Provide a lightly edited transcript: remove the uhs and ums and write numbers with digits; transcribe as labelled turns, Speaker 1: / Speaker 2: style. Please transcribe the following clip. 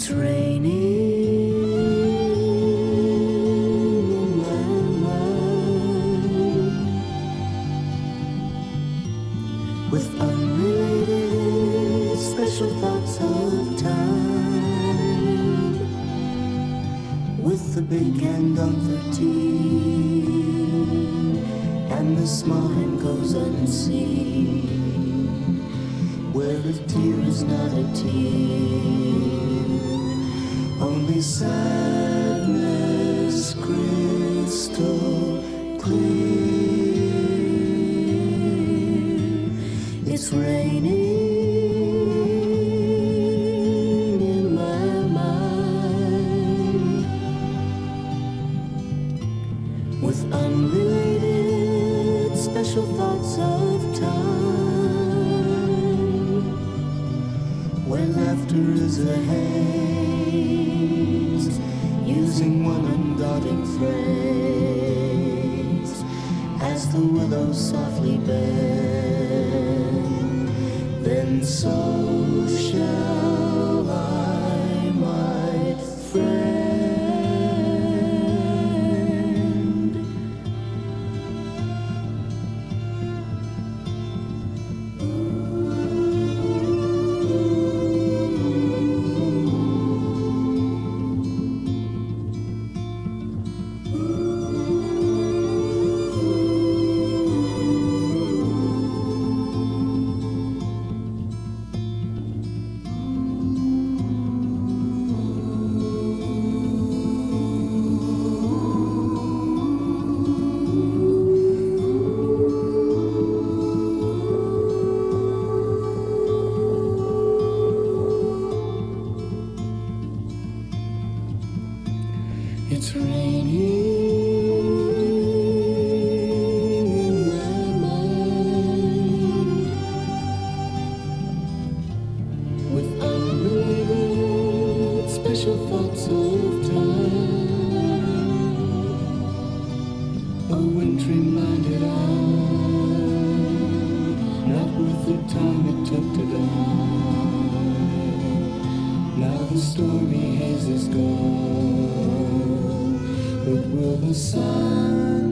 Speaker 1: It's raining in my mind with unrelated special thoughts of time, with the big hand on 13 and the small hand goes unseen, where a tear is not a tear, only sadness crystal clear. It's raining in my mind with unrelated special thoughts of time, where laughter is a haze, using one undotted phrase, as the willows softly bend, then so shall I, my friend. It's raining in my mind with unrelated special thoughts of time, a wintry-minded eye, not worth the time it took to die. Now the stormy haze is gone, but will the sun